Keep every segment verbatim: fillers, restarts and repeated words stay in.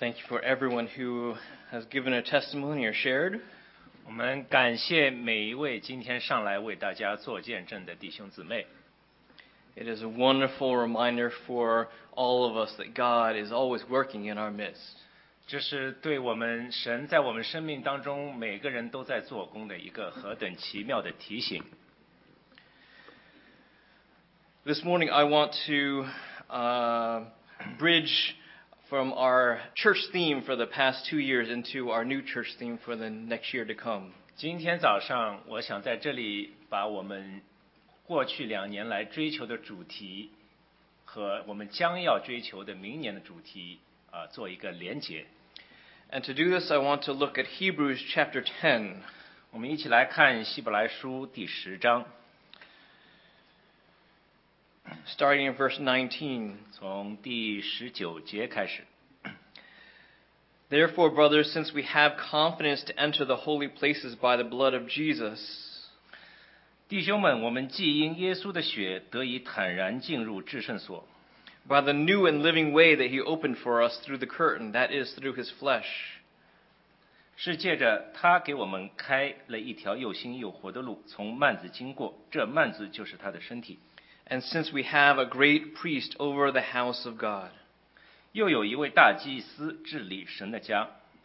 Thank you for everyone who has given a testimony or shared. 我们感谢每一位今天上来为大家做见证的弟兄姊妹。 It is a wonderful reminder for all of us that God is always working in our midst. 这是对我们神在我们生命当中每个人都在做工的一个何等奇妙的提醒。 This morning I want to uh, bridge from our church theme for the past two years into our new church theme for the next year to come. 今天早上我想在这里把我们过去两年来追求的主题和我们将要追求的明年的主题啊、呃、做一个连结。 And to do this, I want to look at Hebrews chapter ten. 我们一起来看希伯来书第十章。 Starting in verse nineteen. 从第十九节开始。 Therefore, brothers, since we have confidence to enter the holy places by the blood of Jesus, 弟兄们，我们既因耶稣的血得以坦然进入至圣所， by the new and living way that he opened for us through the curtain, that is, through his flesh, 是借着他给我们开了一条又新又活的路，从幔子经过，这幔子就是他的身体。 And since we have a great priest over the house of God, 又有一位大祭司治理神的家。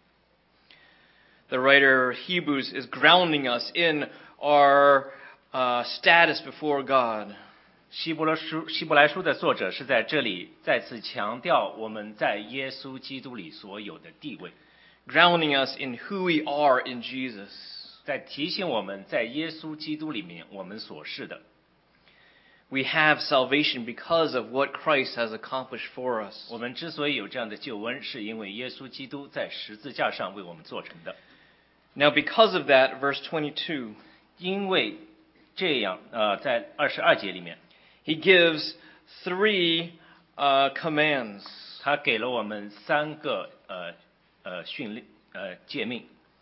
The writer of Hebrews is grounding us in our uh, status before God. 希伯来书希伯来书的作者是在这里再次强调我们在耶稣基督里所有的地位， Grounding us in who we are in Jesus. 在提醒我们在耶稣基督里面我们所是的。 We have salvation because of what Christ has accomplished for us. 我们之所以有这样的救恩，是因为耶稣基督在十字架上为我们做成的。 Now, because of that, verse twenty-two, 因为这样，呃，在二十二节里面， he gives three uh, commands. 他给了我们三个呃呃训令呃诫命。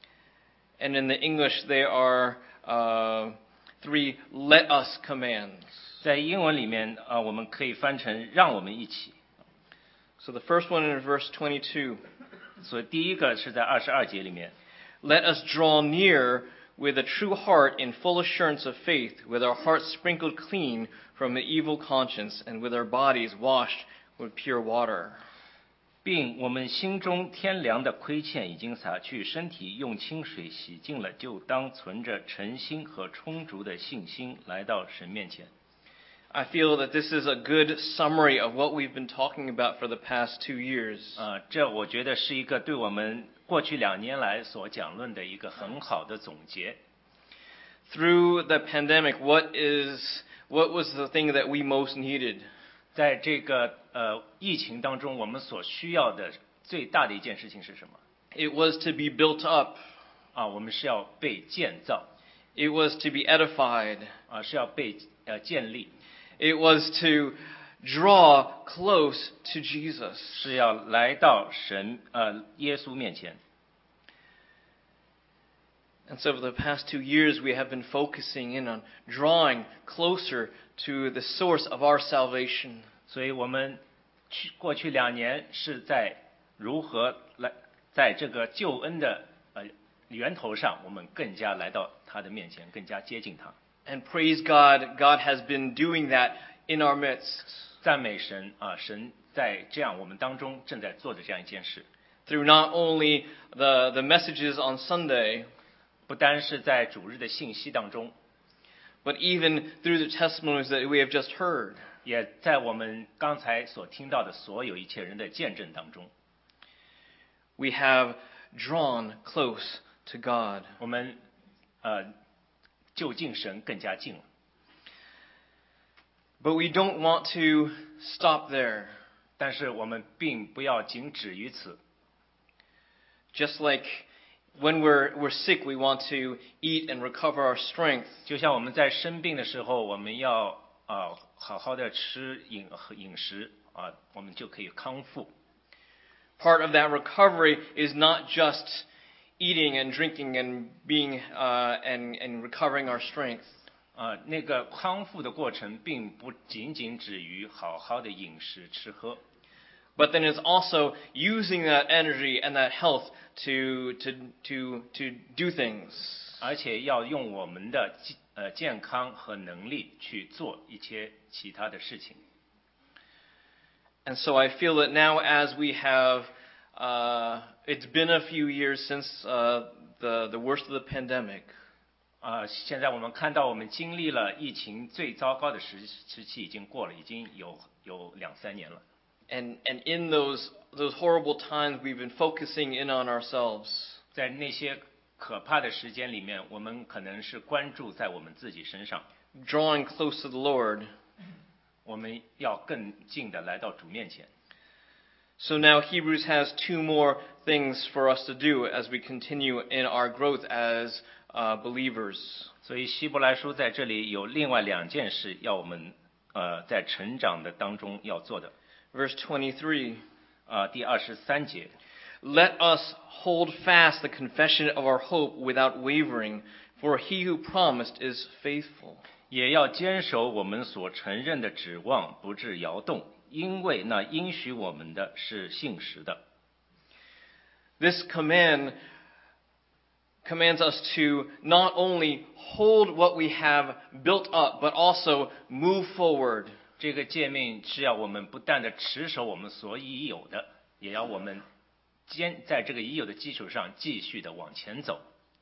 And in the English, they are uh, three let us commands. 在英文里面啊、呃，我们可以翻成让我们一起。 So the first one in verse twenty-two. 所以第一个是在二十二节里面。 Let us draw near with a true heart in full assurance of faith, with our hearts sprinkled clean from an evil conscience, and with our bodies washed with pure water. 并我们心中天良的亏欠已经洒去，身体用清水洗净了，就当存着诚心和充足的信心来到神面前。 I feel that this is a good summary of what we've been talking about for the past two years. 啊、呃，这我觉得是一个对我们过去两年来所讲论的一个很好的总结。 Through the pandemic, what is what was the thing that we most needed? 在这个呃疫情当中，我们所需要的最大的一件事情是什么？ It was to be built up. 啊，我们是要被建造。 It was to be edified. 啊，是要被呃建立。 It was to draw close to Jesus. 是要来到神呃耶稣面前。 And so for the past two years, we have been focusing in on drawing closer to the source of our salvation. 所以我们去过去两年是在如何来在这个救恩的呃源头上，我们更加来到他的面前，更加接近他。 And praise God, God has been doing that in our midst. 赞美神啊，神在这样我们当中正在做的这样一件事。 Through not only the, the messages on Sunday, 不单是在主日的信息当中， but even through the testimonies that we have just heard. 也在我们刚才所听到的所有一切人的见证当中， We have drawn close to God. 我们呃就近神更加近了。 But we don't want to stop there. 但是我们并不要仅止于此。 Just like when we're, we're sick, we want to eat and recover our strength. 就像我们在生病的时候，我们要啊、呃、好好的吃饮饮食啊、呃，我们就可以康复。 Part of that recovery is not just eating and drinking and being uh, and and recovering our strength. 啊、呃，那个康复的过程并不仅仅止于好好的饮食吃喝。 but then it's also using that energy and that health to to to to do things. 而且要用我们的呃健康和能力去做一些其他的事情。 And so I feel that now, as we have, uh, it's been a few years since uh, the the worst of the pandemic. 啊，现在我们看到我们经历了疫情最糟糕的时时期已经过了，已经有有两三年了。 And and in those those horrible times, we've been focusing in on ourselves. 在那些可怕的时间里面，我们可能是关注在我们自己身上， drawing close to the Lord. 我们要更近的来到主面前。 So now Hebrews has two more things for us to do as we continue in our growth as uh, believers. 所以希伯来书在这里有另外两件事要我们呃在成长的当中要做的。 Verse twenty-three. 啊，第二十三节。 Let us hold fast the confession of our hope without wavering, for he who promised is faithful. 也要坚守我们所承认的指望，不致摇动，因为那应许我们的是信实的。 This command commands us to not only hold what we have built up, but also move forward. 这个诫命是要我们不但的持守我们所已有的，也要我们坚在这个已有的基础上继续的往前走。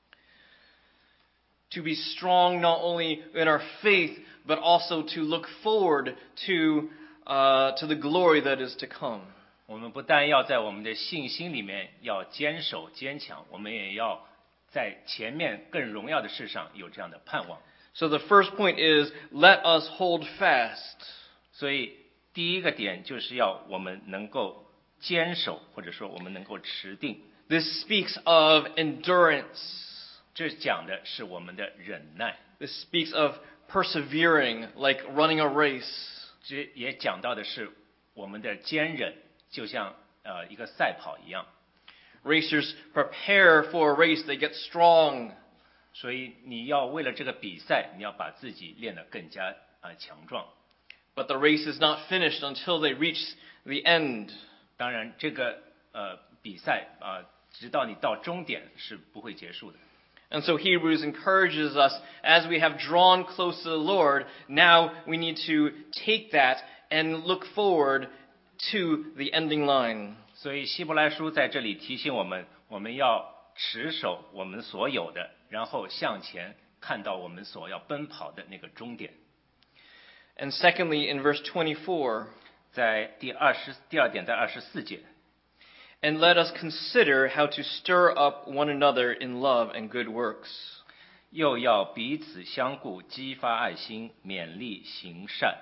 To be strong not only in our faith, but also to look forward to uh, to the glory that is to come. 我们不但要在我们的信心里面要坚守坚强，我们也要在前面更荣耀的事上有这样的盼望。 So the first point is, let us hold fast. 所以第一个点就是要我们能够坚守，或者说我们能够持定。 This speaks of endurance. 这讲的是我们的忍耐。 This speaks of persevering, like running a race. 这也讲到的是我们的坚忍，就像呃一个赛跑一样。 Racers prepare for a race, they get strong. 所以你要为了这个比赛，你要把自己练得更加呃强壮。 But the race is not finished until they reach the end. 当然，这个呃比赛啊、呃，直到你到终点是不会结束的。 And so Hebrews encourages us, as we have drawn close to the Lord, now we need to take that and look forward to the ending line. 所以希伯来书在这里提醒我们，我们要持守我们所有的，然后向前看到我们所要奔跑的那个终点。 And secondly, in verse twenty-four, 在第二十第二点，在二十四节。 And let us consider how to stir up one another in love and good works. 又要彼此相顾，激发爱心，勉励行善。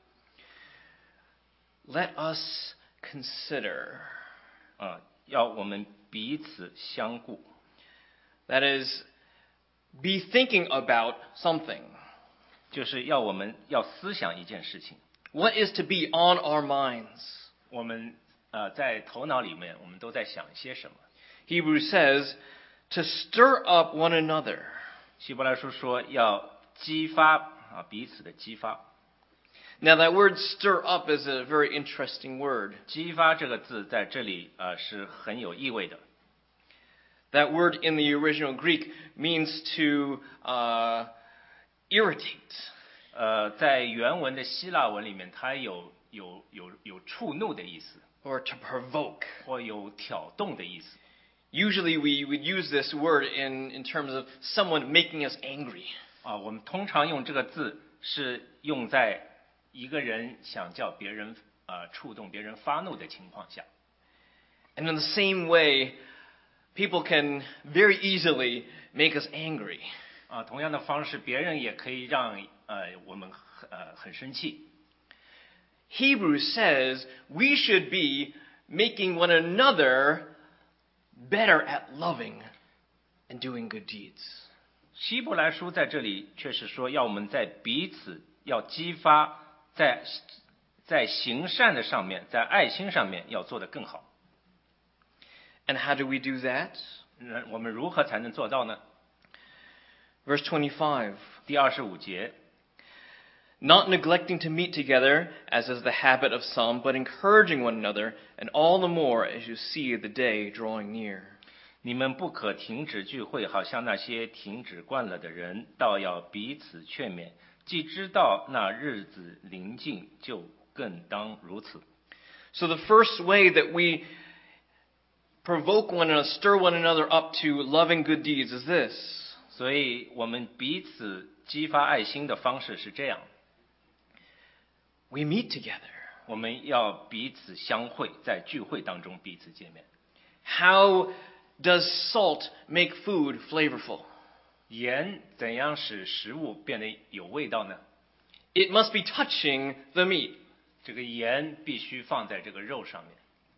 Let us consider. 啊，要我们彼此相顾。 That is, be thinking about something. 就是要我们要思想一件事情。 What is to be on our minds? 我们呃在头脑里面，我们都在想些什么？ Hebrews says to stir up one another. 希伯来书说要激发啊彼此的激发。 Now that word stir up is a very interesting word. 激发这个字在这里呃是很有意味的。 That word in the original Greek means to uh, irritate. 呃，在原文的希腊文里面，它有有有有触怒的意思， or to provoke. 或有挑动的意思。 Usually we would use this word in, in terms of someone making us angry. 啊，我们通常用这个字是用在一个人想叫别人呃触动别人发怒的情况下。 And in the same way, people can very easily make us angry. 啊，同样的方式，别人也可以让呃我们呃很生气。 Hebrews says we should be making one another better at loving and doing good deeds. 希伯来书在这里却是说，要我们在彼此要激发，在在行善的上面，在爱心上面要做得更好。 And how do we do that? 那我们如何才能做到呢？ Verse twenty-five. 第二十五节。 not neglecting to meet together, as is the habit of some, but encouraging one another, and all the more as you see the day drawing near. 你们不可停止聚会，好像那些停止惯了的人，倒要彼此劝勉。既知道那日子临近，就更当如此。 So the first way that we provoke one another, stir one another up to loving good deeds is this. 所以我们彼此激发爱心的方式是这样。 We meet together. 我们要彼此相会，在聚会当中彼此见面。 How does salt make food flavorful? 盐怎样使食物变得有味道呢？ It must be touching the meat. 这个盐必须放在这个肉上面。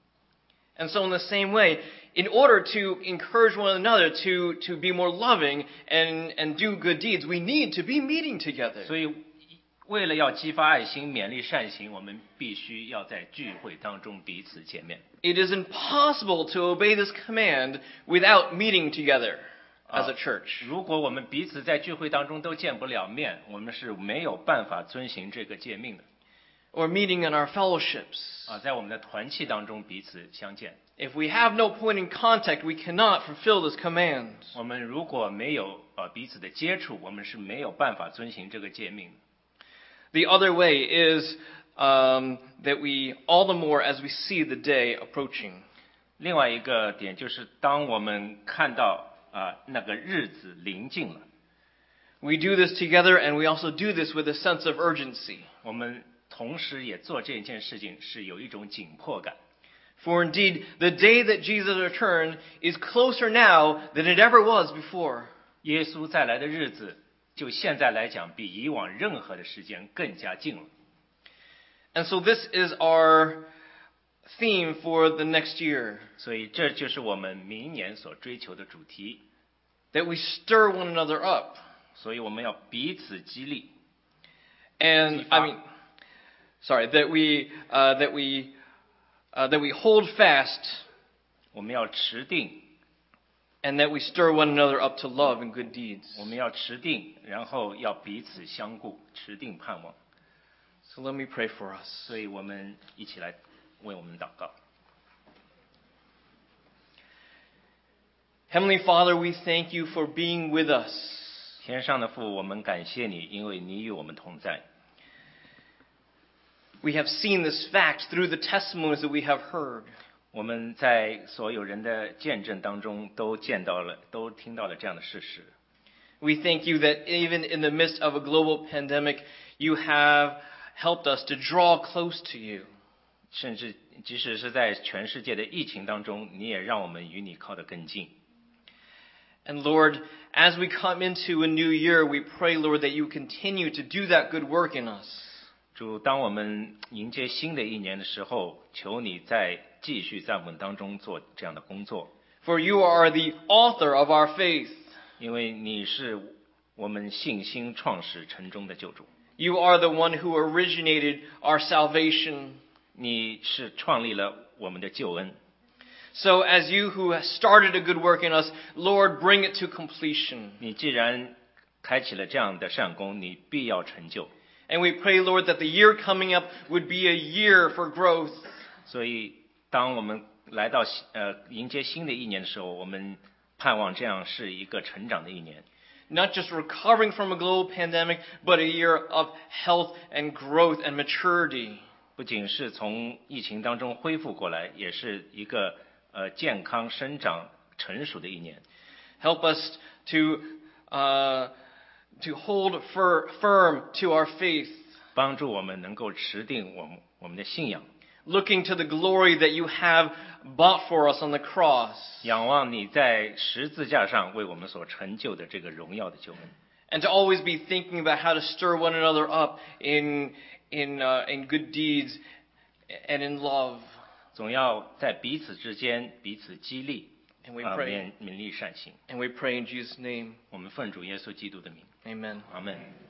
And so in the same way, in order to encourage one another to, to be more loving and, and do good deeds, we need to be meeting together. 所以为了要激发爱心、勉励善行，我们必须要在聚会当中彼此见面。 It is impossible to obey this command without meeting together as a church. 如果我们彼此在聚会当中都见不了面，我们是没有办法遵行这个诫命的。 Or meeting in our fellowships. 啊，在我们的团契当中彼此相见。 If we have no point in contact, we cannot fulfill this command. 我们如果没有呃彼此的接触，我们是没有办法遵行这个诫命的。 The other way is um, that we, all the more as we see the day approaching. 另外一个点就是，当我们看到啊、呃、那个日子临近了， We do this together, and we also do this with a sense of urgency. 我们同时也做这件事情是有一种紧迫感。 For indeed, the day that Jesus returned is closer now than it ever was before. 耶稣再来的日子，就现在来讲，比以往任何的时间更加近了。 And so this is our theme for the next year. 所以这就是我们明年所追求的主题。 That we stir one another up. 所以我们要彼此激励。 And, I mean, sorry, that we, uh, that we, uh, that we hold fast. 我们要持定。 And that we stir one another up to love and good deeds. 我们要持定，然后要彼此相顾，持定盼望。 So let me pray for us. 所以我们一起来为我们祷告。 Heavenly Father, we thank you for being with us. 天上的父，我们感谢你，因为你与我们同在。 We have seen this fact through the testimonies that we have heard. 我们在所有人的见证当中都见到了，都听到了这样的事实。 We thank you that even in the midst of a global pandemic, you have helped us to draw close to you. 甚至即使是在全世界的疫情当中，你也让我们与你靠得更近。 And Lord, as we come into a new year, we pray, Lord, that you continue to do that good work in us. 主，当我们迎接新的一年的时候，求你再继续在我们当中做这样的工作。 For you are the author of our faith. 因为你是我们信心创始成终的救主。 You are the one who originated our salvation. 你是创立了我们的救恩。 So as you who have started a good work in us, Lord, bring it to completion. 你既然开启了这样的善功，你必要成就。 And we pray, Lord, that the year coming up would be a year for growth. 所以当我们来到呃迎接新的一年的时候，我们盼望这样是一个成长的一年。 Not just recovering from a global pandemic, but a year of health and growth and maturity. 不仅是从疫情当中恢复过来，也是一个呃健康生长成熟的一年。 Help us to uh, to hold fir- firm to our faith, 帮助我们能够持定我们我们的信仰， looking to the glory that you have bought for us on the cross, 仰望你在十字架上为我们所成就的这个荣耀的救恩。 and to always be thinking about how to stir one another up in in uh, in good deeds and in love. 总要在彼此之间彼此激励， And we 啊 pray, 勉勉励善行。 and we pray in Jesus' name. 我们奉主耶稣基督的名， Amen. 阿门。